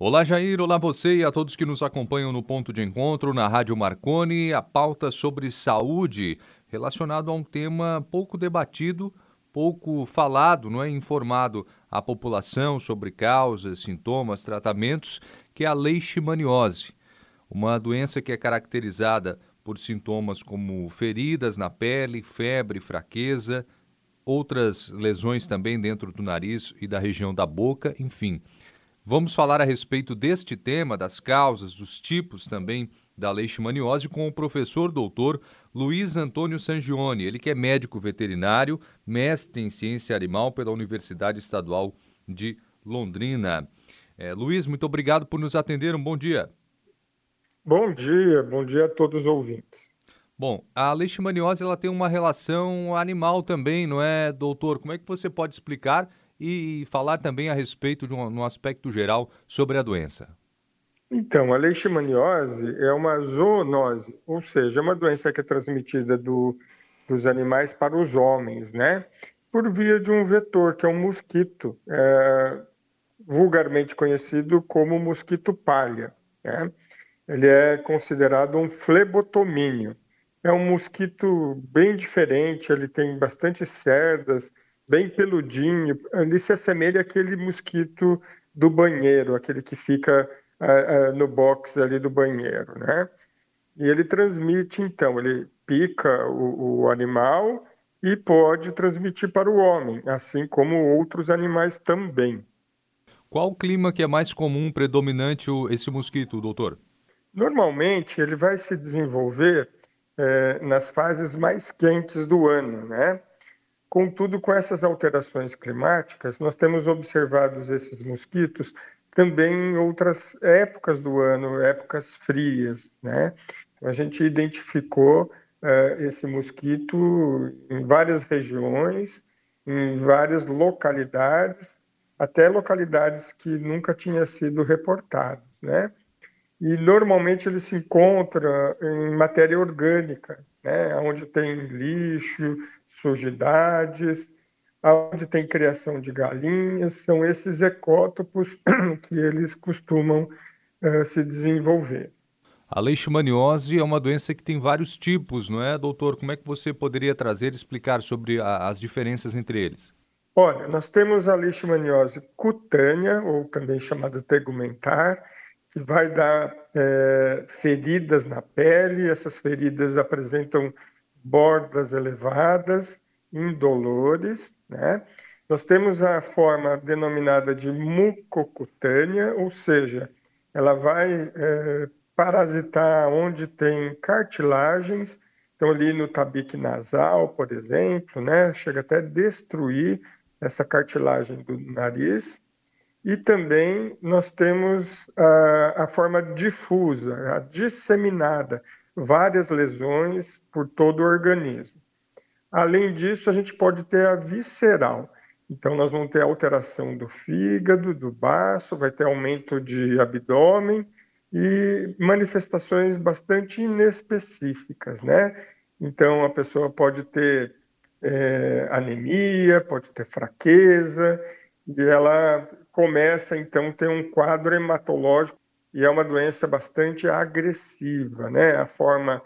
Olá, Jair. Olá, você e a todos que nos acompanham no Ponto de Encontro, na Rádio Marconi. A pauta sobre saúde, relacionado a um tema pouco debatido, pouco falado, não é? Informado à população sobre causas, sintomas, tratamentos, que é a leishmaniose. Uma doença que é caracterizada por sintomas como feridas na pele, febre, fraqueza, outras lesões também dentro do nariz e da região da boca, enfim. Vamos falar a respeito deste tema, das causas, dos tipos também da leishmaniose com o professor doutor Luiz Antônio Sangione, ele que é médico veterinário, mestre em ciência animal pela Universidade Estadual de Londrina. Luiz, muito obrigado por nos atender, um bom dia. Bom dia a todos os ouvintes. Bom, a leishmaniose ela tem uma relação animal também, não é, doutor? Como é que você pode explicar e falar também a respeito de um aspecto geral sobre a doença? Então, a leishmaniose é uma zoonose, ou seja, é uma doença que é transmitida dos animais para os homens, né? Por via de um vetor, que é um mosquito, vulgarmente conhecido como mosquito palha, né? Ele é considerado um flebotomínio. É um mosquito bem diferente, ele tem bastante cerdas, bem peludinho. Ele se assemelha àquele mosquito do banheiro, aquele que fica no box ali do banheiro, né? E ele transmite, então, ele pica o animal e pode transmitir para o homem, assim como outros animais também. Qual o clima que é mais comum, predominante esse mosquito, doutor? Normalmente, ele vai se desenvolver nas fases mais quentes do ano, né? Contudo, com essas alterações climáticas, nós temos observado esses mosquitos também em outras épocas do ano, épocas frias, né? Então, a gente identificou esse mosquito em várias regiões, em várias localidades, até localidades que nunca tinham sido reportadas, né? E normalmente ele se encontra em matéria orgânica, né? Onde tem lixo, sujidades, onde tem criação de galinhas, são esses ecótopos que eles costumam se desenvolver. A leishmaniose é uma doença que tem vários tipos, não é, doutor? Como é que você poderia trazer e explicar sobre as diferenças entre eles? Olha, nós temos a leishmaniose cutânea, ou também chamada tegumentar, que vai dar feridas na pele. Essas feridas apresentam bordas elevadas, indolores, né? Nós temos a forma denominada de mucocutânea, ou seja, ela vai parasitar onde tem cartilagens, então ali no tabique nasal, por exemplo, né? Chega até a destruir essa cartilagem do nariz. E também nós temos a forma difusa, a disseminada, várias lesões por todo o organismo. Além disso, a gente pode ter a visceral. Então, nós vamos ter alteração do fígado, do baço, vai ter aumento de abdômen e manifestações bastante inespecíficas, né? Então, a pessoa pode ter anemia, pode ter fraqueza, e ela começa, então, a ter um quadro hematológico, e é uma doença bastante agressiva, né? A forma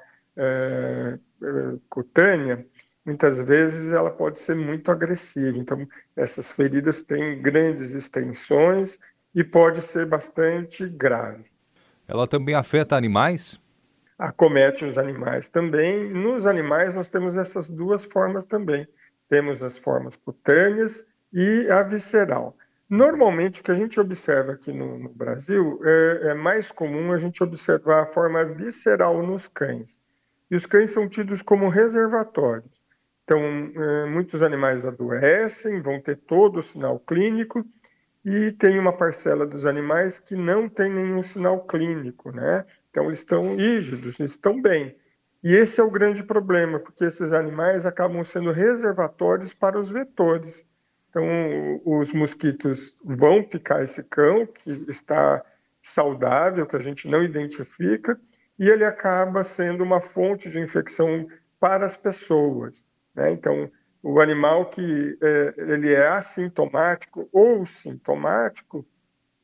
cutânea, muitas vezes ela pode ser muito agressiva. Então, essas feridas têm grandes extensões e pode ser bastante grave. Ela também afeta animais? Acomete os animais também. Nos animais, nós temos essas duas formas também. Temos as formas cutâneas e a visceral. Normalmente, o que a gente observa aqui no Brasil é mais comum a gente observar a forma visceral nos cães. E os cães são tidos como reservatórios. Então, muitos animais adoecem, vão ter todo o sinal clínico, e tem uma parcela dos animais que não tem nenhum sinal clínico, né? Então, eles estão rígidos, eles estão bem. E esse é o grande problema, porque esses animais acabam sendo reservatórios para os vetores. Então, os mosquitos vão picar esse cão, que está saudável, que a gente não identifica, e ele acaba sendo uma fonte de infecção para as pessoas, né? Então, o animal que ele é assintomático ou sintomático,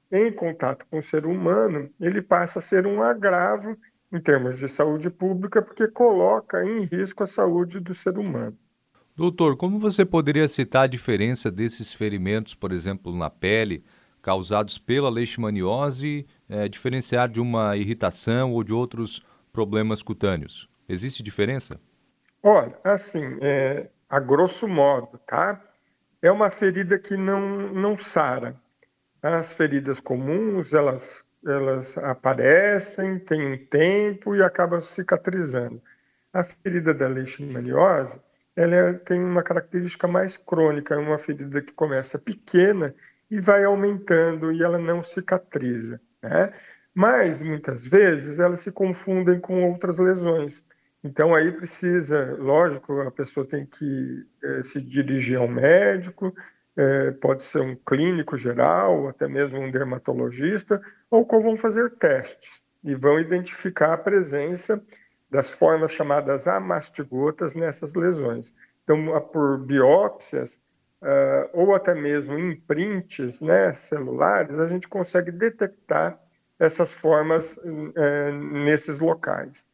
em contato com o ser humano, ele passa a ser um agravo em termos de saúde pública, porque coloca em risco a saúde do ser humano. Doutor, como você poderia citar a diferença desses ferimentos, por exemplo, na pele, causados pela leishmaniose, diferenciar de uma irritação ou de outros problemas cutâneos? Existe diferença? Olha, assim, a grosso modo, tá? É uma ferida que não sara. As feridas comuns, elas aparecem, têm um tempo e acabam cicatrizando. A ferida da leishmaniose, tem uma característica mais crônica, é uma ferida que começa pequena e vai aumentando e ela não cicatriza, né? Mas, muitas vezes, elas se confundem com outras lesões. Então, aí precisa, lógico, a pessoa tem que se dirigir ao médico, pode ser um clínico geral, ou até mesmo um dermatologista, ou vão fazer testes e vão identificar a presença das formas chamadas amastigotas nessas lesões. Então, por biópsias, ou até mesmo imprints, né, celulares, a gente consegue detectar essas formas nesses locais.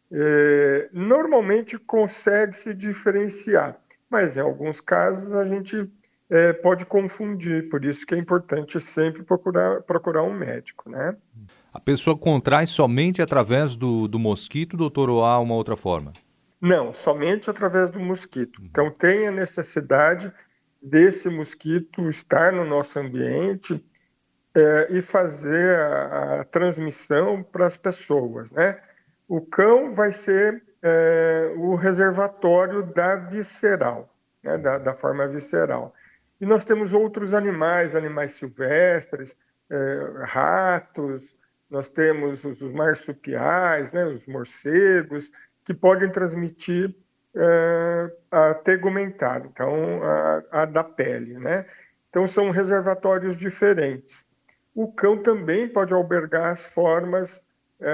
Normalmente consegue se diferenciar, mas em alguns casos a gente pode confundir, por isso que é importante sempre procurar um médico, né? A pessoa contrai somente através do mosquito, doutor, ou há uma outra forma? Não, somente através do mosquito. Então tem a necessidade desse mosquito estar no nosso ambiente e fazer a transmissão para as pessoas, né? O cão vai ser o reservatório da visceral, né? Da forma visceral. E nós temos outros animais silvestres, ratos, nós temos os marsupiais, né? Os morcegos, que podem transmitir a tegumentada, então a da pele, né? Então são reservatórios diferentes. O cão também pode albergar as formas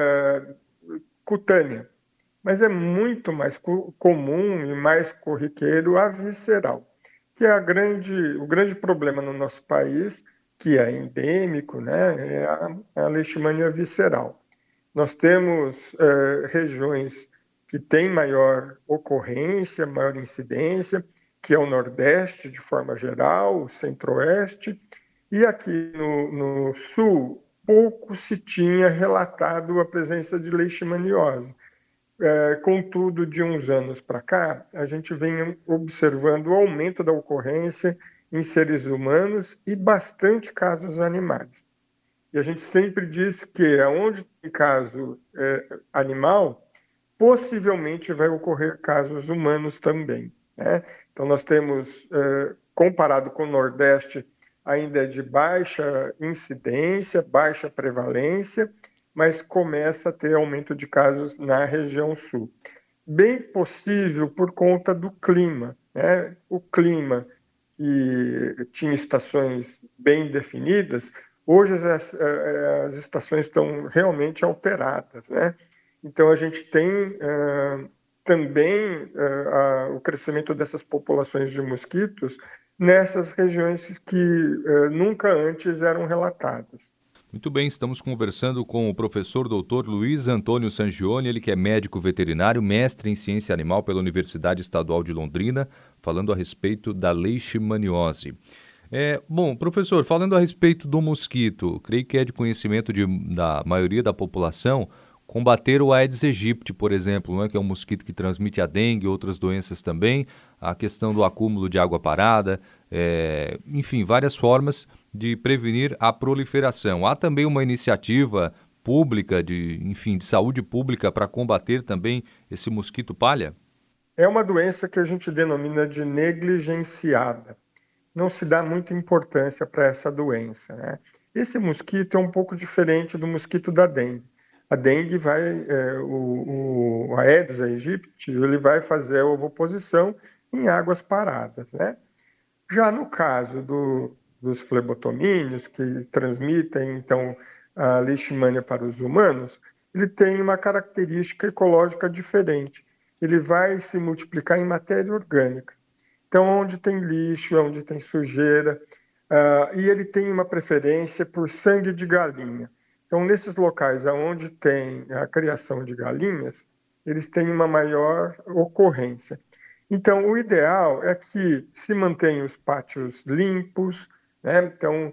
cutâneas, mas é muito mais comum e mais corriqueiro a visceral, que é o grande problema no nosso país, que é endêmico, né? É a leishmania visceral. Nós temos regiões que têm maior ocorrência, maior incidência, que é o Nordeste, de forma geral, o Centro-Oeste, e aqui no Sul, pouco se tinha relatado a presença de leishmaniose. Contudo, de uns anos para cá, a gente vem observando o aumento da ocorrência em seres humanos e bastante casos animais. E a gente sempre diz que onde tem caso animal, possivelmente vai ocorrer casos humanos também, né? Então nós temos, comparado com o Nordeste, ainda é de baixa incidência, baixa prevalência, mas começa a ter aumento de casos na região sul. Bem possível por conta do clima, né? O clima que tinha estações bem definidas, hoje as estações estão realmente alteradas, né? Então a gente tem também o crescimento dessas populações de mosquitos nessas regiões que nunca antes eram relatadas. Muito bem, estamos conversando com o professor doutor Luiz Antônio Sangione, ele que é médico veterinário, mestre em ciência animal pela Universidade Estadual de Londrina, falando a respeito da leishmaniose. Bom, professor, falando a respeito do mosquito, creio que é de conhecimento da maioria da população combater o Aedes aegypti, por exemplo, não é? Que é um mosquito que transmite a dengue e outras doenças também, a questão do acúmulo de água parada, enfim, várias formas de prevenir a proliferação. Há também uma iniciativa pública, de saúde pública para combater também esse mosquito palha? É uma doença que a gente denomina de negligenciada. Não se dá muita importância para essa doença, né? Esse mosquito é um pouco diferente do mosquito da dengue. A dengue o Aedes aegypti, ele vai fazer a ovoposição em águas paradas, né? Já no caso dos flebotomíneos, que transmitem, então, a leishmania para os humanos, ele tem uma característica ecológica diferente. Ele vai se multiplicar em matéria orgânica. Então, onde tem lixo, onde tem sujeira, e ele tem uma preferência por sangue de galinha. Então, nesses locais onde tem a criação de galinhas, eles têm uma maior ocorrência. Então, o ideal é que se mantenham os pátios limpos, né? Então,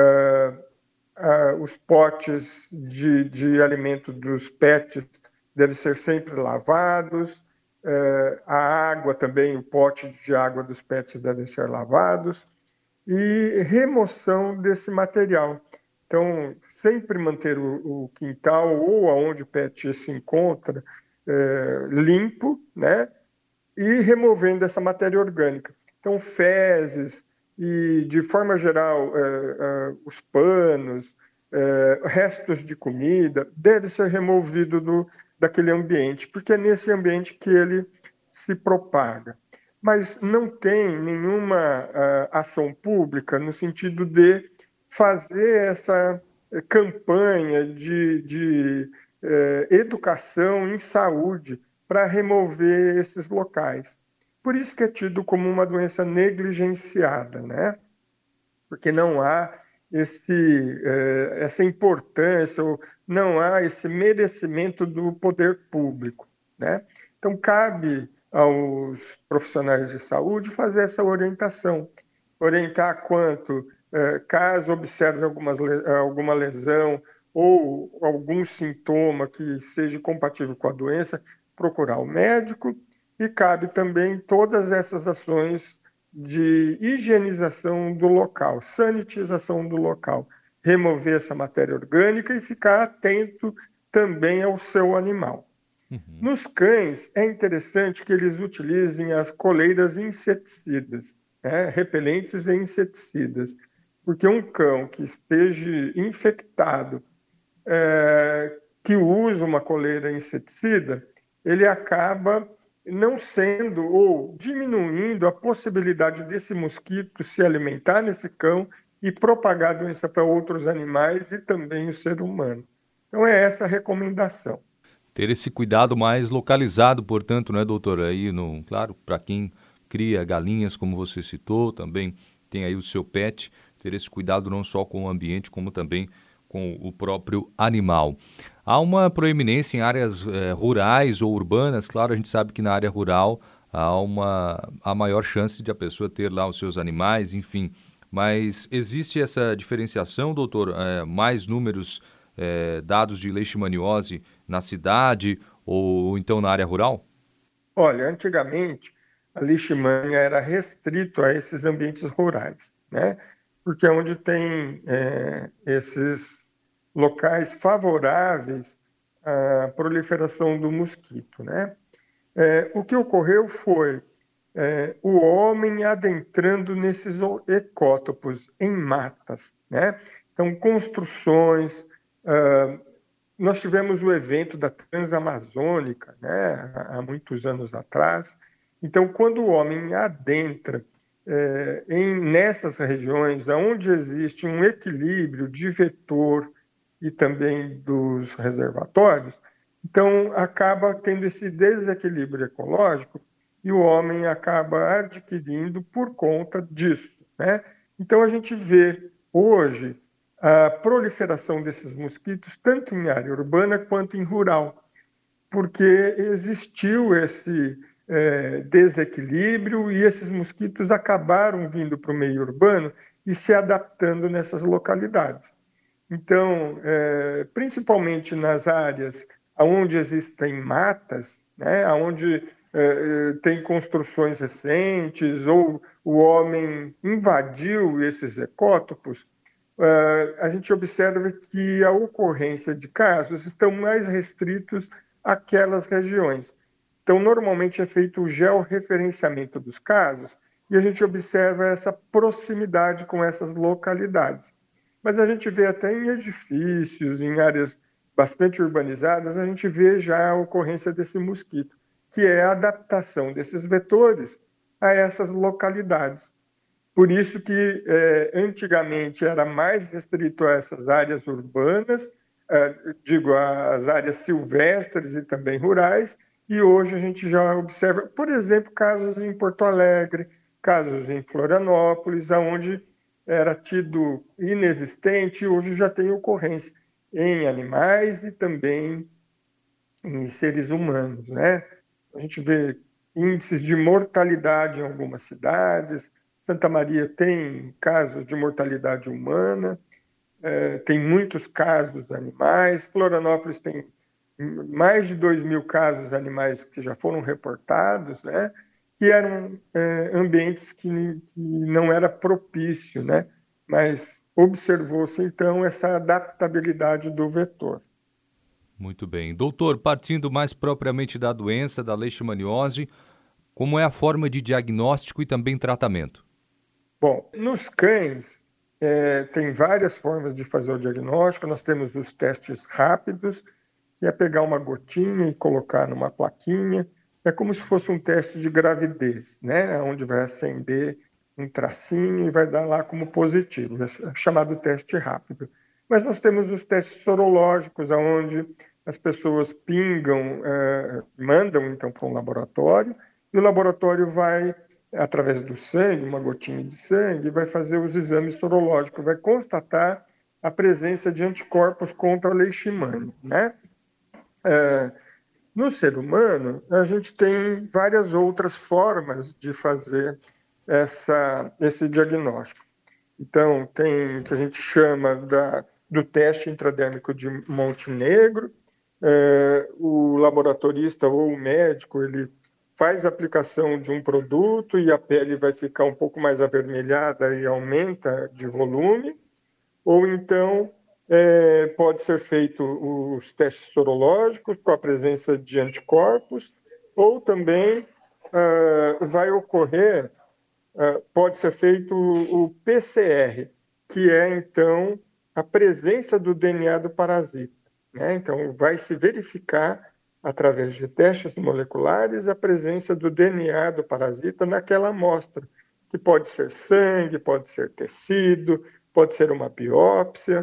os potes de alimento dos pets devem ser sempre lavados, a água também, o pote de água dos pets devem ser lavados, e remoção desse material. Então, sempre manter o quintal ou aonde o pet se encontra limpo, né? E removendo essa matéria orgânica. Então, fezes e, de forma geral, os panos, restos de comida, deve ser removido daquele ambiente, porque é nesse ambiente que ele se propaga. Mas não tem nenhuma ação pública no sentido de fazer essa campanha de educação em saúde para remover esses locais. Por isso que é tido como uma doença negligenciada, né? Porque não há essa importância, ou não há esse merecimento do poder público, né? Então, cabe aos profissionais de saúde fazer essa orientar quanto, caso observe alguma lesão ou algum sintoma que seja compatível com a doença, procurar o médico, e cabe também todas essas ações de higienização do local, sanitização do local, remover essa matéria orgânica e ficar atento também ao seu animal. Nos cães, é interessante que eles utilizem as coleiras inseticidas, né, repelentes e inseticidas, porque um cão que esteja infectado, que usa uma coleira inseticida, ele acaba não sendo ou diminuindo a possibilidade desse mosquito se alimentar nesse cão e propagar a doença para outros animais e também o ser humano. Então é essa a recomendação. Ter esse cuidado mais localizado, portanto, né, doutor? Aí, claro, para quem cria galinhas, como você citou, também tem aí o seu pet, ter esse cuidado não só com o ambiente, como também com o próprio animal. Há uma proeminência em áreas rurais ou urbanas. Claro, a gente sabe que na área rural há maior chance de a pessoa ter lá os seus animais, enfim. Mas existe essa diferenciação, doutor? Mais números dados de leishmaniose na cidade ou então na área rural? Olha, antigamente a leishmania era restrito a esses ambientes rurais, né? Porque é onde tem esses locais favoráveis à proliferação do mosquito, né? O que ocorreu foi o homem adentrando nesses ecótopos em matas, né? Então, construções. Nós tivemos o evento da Transamazônica, né, há muitos anos atrás. Então, quando o homem adentra nessas regiões onde existe um equilíbrio de vetor e também dos reservatórios, então acaba tendo esse desequilíbrio ecológico e o homem acaba adquirindo por conta disso, né? Então, a gente vê hoje a proliferação desses mosquitos tanto em área urbana quanto em rural, porque existiu esse desequilíbrio e esses mosquitos acabaram vindo para o meio urbano e se adaptando nessas localidades. Então, principalmente nas áreas onde existem matas, né, onde tem construções recentes ou o homem invadiu esses ecótopos, a gente observa que a ocorrência de casos estão mais restritos àquelas regiões. Então, normalmente é feito o georreferenciamento dos casos e a gente observa essa proximidade com essas localidades. Mas a gente vê até em edifícios, em áreas bastante urbanizadas, a gente vê já a ocorrência desse mosquito, que é a adaptação desses vetores a essas localidades. Por isso que antigamente era mais restrito a essas áreas urbanas, as áreas silvestres e também rurais, e hoje a gente já observa, por exemplo, casos em Porto Alegre, casos em Florianópolis, onde era tido inexistente e hoje já tem ocorrência em animais e também em seres humanos, né? A gente vê índices de mortalidade em algumas cidades. Santa Maria tem casos de mortalidade humana, tem muitos casos animais. Florianópolis tem mais de 2.000 casos animais que já foram reportados, né? Que eram ambientes que não era propício, né? Mas observou-se, então, essa adaptabilidade do vetor. Muito bem. Doutor, partindo mais propriamente da doença, da leishmaniose, como é a forma de diagnóstico e também tratamento? Bom, nos cães, tem várias formas de fazer o diagnóstico. Nós temos os testes rápidos, que é pegar uma gotinha e colocar numa plaquinha. É como se fosse um teste de gravidez, né? Onde vai acender um tracinho e vai dar lá como positivo. É chamado teste rápido. Mas nós temos os testes sorológicos, onde as pessoas pingam, mandam então para um laboratório, e o laboratório vai, através do sangue, uma gotinha de sangue, vai fazer os exames sorológicos, vai constatar a presença de anticorpos contra a leishmania, né? No ser humano, a gente tem várias outras formas de fazer esse diagnóstico. Então, tem o que a gente chama do teste intradérmico de Montenegro. O laboratorista ou o médico, ele faz a aplicação de um produto e a pele vai ficar um pouco mais avermelhada e aumenta de volume. Ou então, pode ser feito os testes sorológicos com a presença de anticorpos, ou também vai ocorrer, pode ser feito o PCR, que é, então, a presença do DNA do parasita, né? Então, vai se verificar, através de testes moleculares, a presença do DNA do parasita naquela amostra, que pode ser sangue, pode ser tecido, pode ser uma biópsia,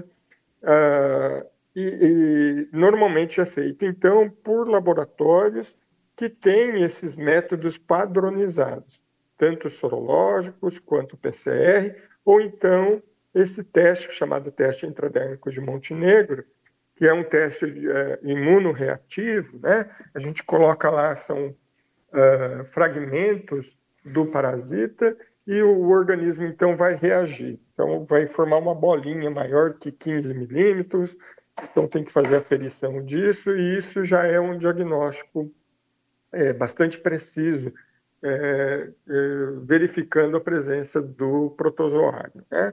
e normalmente é feito, então, por laboratórios que têm esses métodos padronizados, tanto sorológicos quanto PCR, ou então esse teste chamado teste intradérmico de Montenegro, que é um teste imunorreativo, né? A gente coloca lá, são fragmentos do parasita e o organismo, então, vai reagir. Então, vai formar uma bolinha maior que 15 milímetros, então tem que fazer a aferição disso, e isso já é um diagnóstico bastante preciso, verificando a presença do protozoário, né?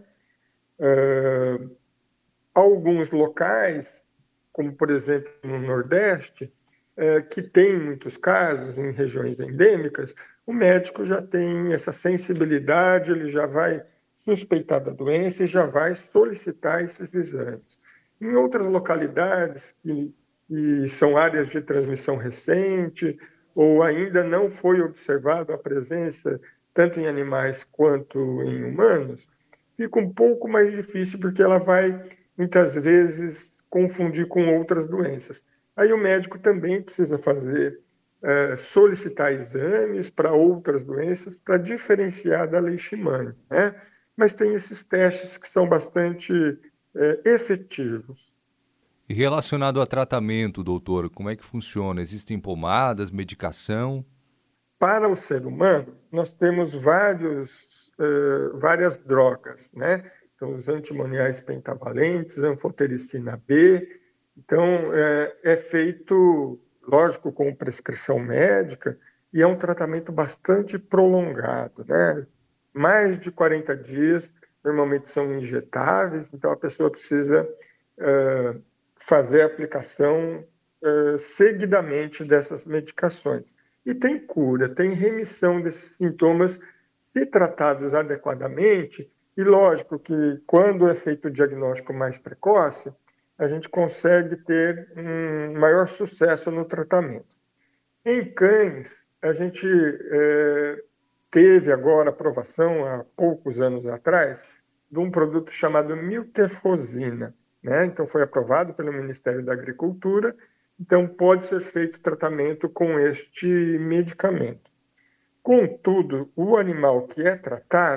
Alguns locais, como por exemplo no Nordeste, que tem muitos casos em regiões endêmicas, o médico já tem essa sensibilidade, ele já vai suspeitar da doença e já vai solicitar esses exames. Em outras localidades que são áreas de transmissão recente, ou ainda não foi observada a presença tanto em animais quanto em humanos, fica um pouco mais difícil, porque ela vai muitas vezes confundir com outras doenças. Aí o médico também precisa solicitar exames para outras doenças para diferenciar da leishmania, né? Mas tem esses testes que são bastante efetivos. E relacionado a tratamento, doutor, como é que funciona? Existem pomadas, medicação? Para o ser humano, nós temos várias drogas, né? Então, os antimoniais pentavalentes, anfotericina B. Então, é feito, lógico, com prescrição médica, e é um tratamento bastante prolongado, né? Mais de 40 dias, normalmente são injetáveis, então a pessoa precisa fazer a aplicação seguidamente dessas medicações. E tem cura, tem remissão desses sintomas se tratados adequadamente. E lógico que quando é feito o diagnóstico mais precoce, a gente consegue ter um maior sucesso no tratamento. Em cães, a gente teve agora aprovação, há poucos anos atrás, de um produto chamado miltefosina, né? Então, foi aprovado pelo Ministério da Agricultura, então pode ser feito tratamento com este medicamento. Contudo, o animal que é tratado,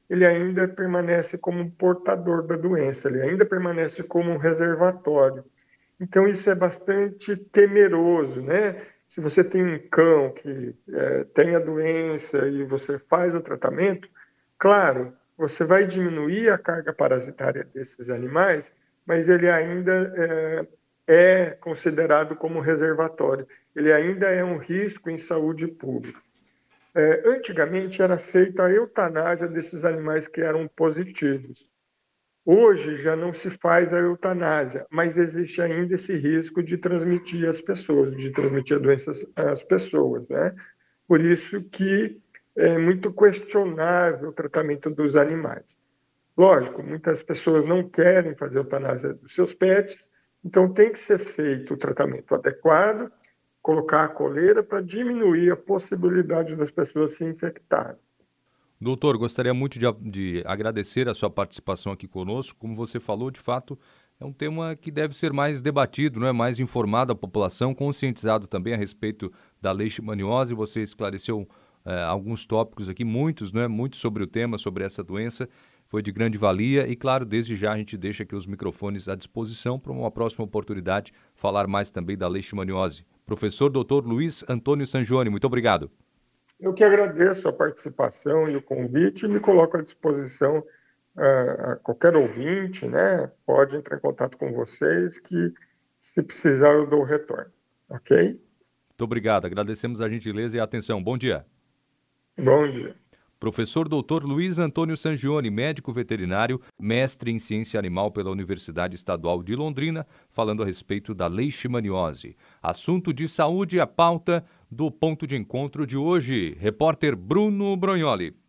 ele ainda permanece como um portador da doença, ele ainda permanece como um reservatório. Então, isso é bastante temeroso, né? Se você tem um cão que tem a doença e você faz o tratamento, claro, você vai diminuir a carga parasitária desses animais, mas ele ainda é considerado como reservatório. Ele ainda é um risco em saúde pública. Antigamente era feita a eutanásia desses animais que eram positivos. Hoje já não se faz a eutanásia, mas existe ainda esse risco de transmitir às pessoas, de transmitir a doença às pessoas, né? Por isso que é muito questionável o tratamento dos animais. Lógico, muitas pessoas não querem fazer eutanásia dos seus pets, então tem que ser feito o tratamento adequado, colocar a coleira para diminuir a possibilidade das pessoas se infectarem. Doutor, gostaria muito de agradecer a sua participação aqui conosco. Como você falou, de fato, é um tema que deve ser mais debatido, não é? Mais informado a população, conscientizado também a respeito da leishmaniose. Você esclareceu alguns tópicos aqui, muitos, não é? Muito sobre o tema, sobre essa doença. Foi de grande valia e, claro, desde já a gente deixa aqui os microfones à disposição para uma próxima oportunidade falar mais também da leishmaniose. Professor Dr. Luiz Antônio Sangioni, muito obrigado. Eu que agradeço a participação e o convite e me coloco à disposição a qualquer ouvinte, né? Pode entrar em contato com vocês que, se precisar, eu dou o retorno, ok? Muito obrigado, agradecemos a gentileza e a atenção. Bom dia. Bom dia. Professor Dr. Luiz Antônio Sangioni, médico veterinário, mestre em ciência animal pela Universidade Estadual de Londrina, falando a respeito da leishmaniose. Assunto de saúde, a pauta do ponto de encontro de hoje. Repórter Bruno Brognoli.